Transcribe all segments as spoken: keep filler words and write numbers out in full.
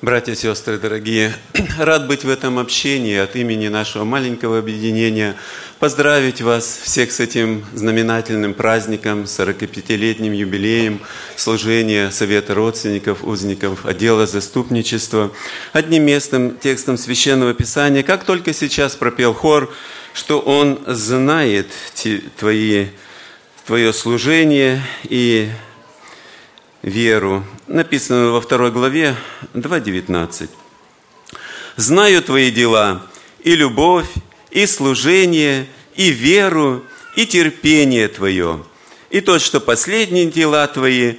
Братья и сестры дорогие, рад быть в этом общении от имени нашего маленького объединения, поздравить вас всех с этим знаменательным праздником, сорокапятилетним юбилеем служения Совета родственников, узников отдела заступничества, одним местным текстом Священного Писания, как только сейчас пропел хор, что он знает твои, твое служение и веру. Написано во второй главе два девятнадцать. «Знаю твои дела, и любовь, и служение, и веру, и терпение твое, и то, что последние дела твои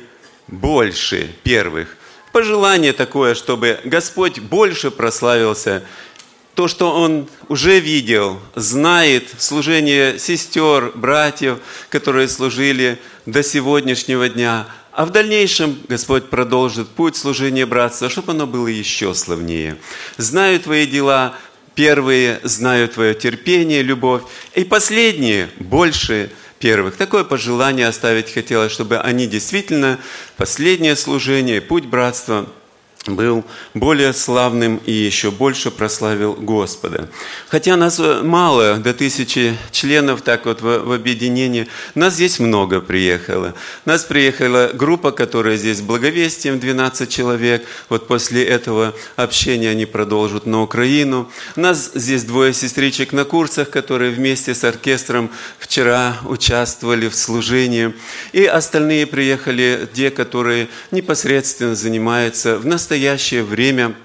больше первых». Пожелание такое, чтобы Господь больше прославился. То, что Он уже видел, знает служение сестер, братьев, которые служили до сегодняшнего дня. А в дальнейшем Господь продолжит путь служения братства, чтобы оно было еще славнее. «Знаю твои дела, первые, знаю твое терпение, любовь, и последние больше первых». Такое пожелание оставить хотелось, чтобы они действительно, последнее служение, путь братства был более славным и еще больше прославил Господа. Хотя нас мало, до тысячи членов, так вот в, в объединении, нас здесь много приехало. Нас приехала группа, которая здесь с благовестием, двенадцать человек. Вот после этого общения они продолжат на Украину. Нас здесь двое сестричек на курсах, которые вместе с оркестром вчера участвовали в служении. И остальные приехали, те, которые непосредственно занимаются в настоящем В настоящее время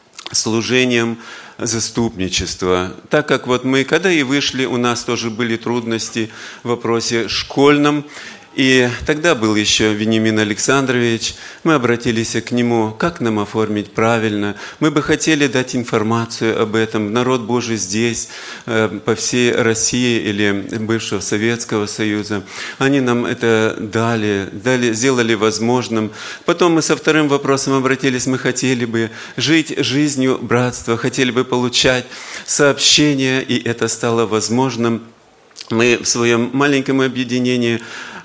служением заступничества. Так как вот мы, когда и вышли, у нас тоже были трудности в вопросе школьном. И тогда был еще Вениамин Александрович. Мы обратились к нему, как нам оформить правильно. Мы бы хотели дать информацию об этом. Народ Божий здесь, по всей России или бывшего Советского Союза. Они нам это дали, дали, сделали возможным. Потом мы со вторым вопросом обратились. Мы хотели бы жить жизнью братства, хотели бы получать сообщения, и это стало возможным. Мы в своем маленьком объединении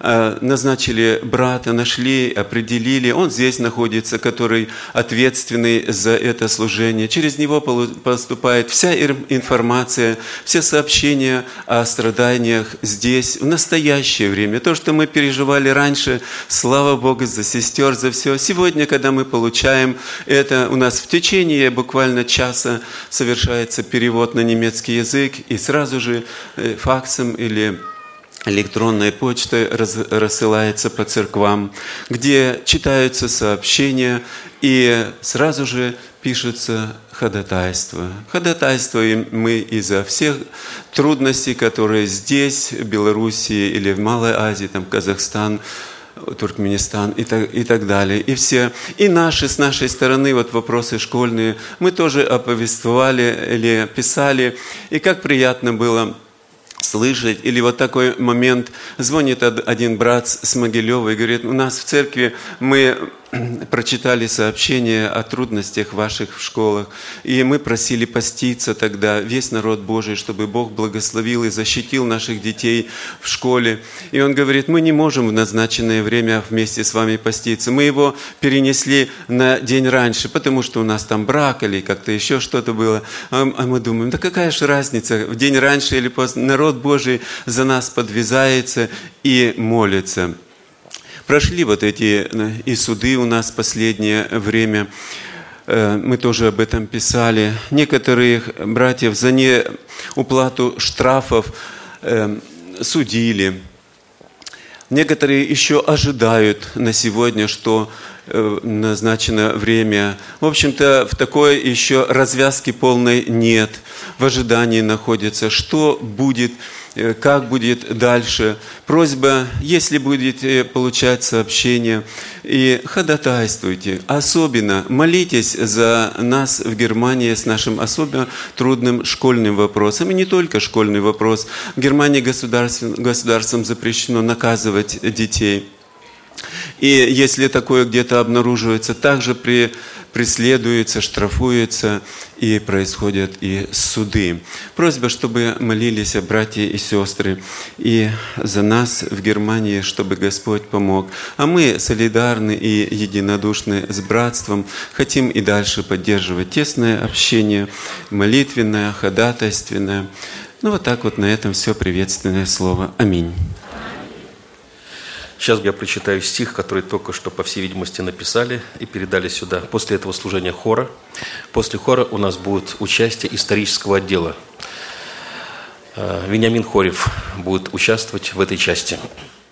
назначили брата, нашли, определили. Он здесь находится, который ответственный за это служение. Через него поступает вся информация, все сообщения о страданиях здесь, в настоящее время. То, что мы переживали раньше, слава Богу за сестер, за все. Сегодня, когда мы получаем это, у нас в течение буквально часа совершается перевод на немецкий язык, и сразу же факсом или электронной почтой рассылается по церквам, где читаются сообщения, и сразу же пишется ходатайство. Ходатайствуем мы из-за всех трудностей, которые здесь, в Белоруссии или в Малой Азии, там Казахстан, Туркменистан и так, и так далее. И все, и наши, с нашей стороны, вот вопросы школьные, мы тоже оповествовали или писали, и как приятно было слышать. Или вот такой момент, звонит один брат с Могилева и говорит: у нас в церкви мы прочитали сообщение о трудностях ваших в школах, и мы просили поститься тогда весь народ Божий, чтобы Бог благословил и защитил наших детей в школе. И он говорит: мы не можем в назначенное время вместе с вами поститься. Мы его перенесли на день раньше, потому что у нас там брак или как-то еще что-то было. А мы думаем: да какая же разница, в день раньше или поздно, народ Божий за нас подвязается и молится. Прошли вот эти и суды у нас в последнее время. Мы тоже об этом писали. Некоторых братьев за неуплату штрафов судили. Некоторые еще ожидают на сегодня, что назначено время. В общем-то, в такой еще развязки полной нет. В ожидании находится, что будет, как будет дальше. Просьба, если будете получать сообщения, и ходатайствуйте. Особенно молитесь за нас в Германии с нашим особо трудным школьным вопросом. И не только школьный вопрос. В Германии государством, государством запрещено наказывать детей. И если такое где-то обнаруживается, также при, преследуются, штрафуются и происходят и суды. Просьба, чтобы молились братья и сестры и за нас в Германии, чтобы Господь помог. А мы солидарны и единодушны с братством, хотим и дальше поддерживать тесное общение, молитвенное, ходатайственное. Ну вот так вот на этом все приветственное слово. Аминь. Сейчас я прочитаю стих, который только что, по всей видимости, написали и передали сюда. После этого служения хора. После хора у нас будет участие исторического отдела. Вениамин Хорев будет участвовать в этой части.